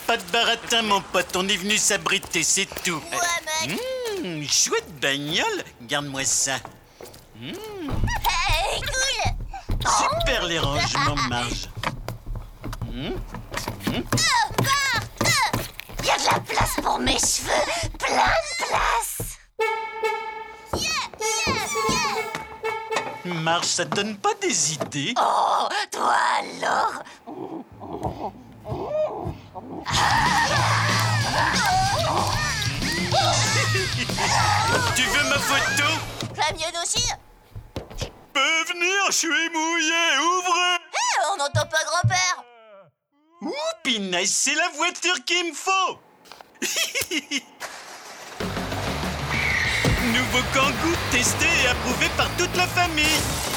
pas de baratin, mon pote. On est venu s'abriter, c'est tout. Ouais, mec. Chouette bagnole. Garde-moi ça. Hey, cool. Super les rangements, Marge. Il y a de la place pour mes cheveux. Plein de place. Yeah. Marge, ça te donne pas des idées? Oh, toi alors? Tu veux ma photo? La mienne aussi? Peux venir, je suis mouillé, ouvrez! On n'entend pas grand-père. Ouh, pinaise, c'est la voiture qu'il me faut! Nouveau Kangoo, testé et approuvé par toute la famille.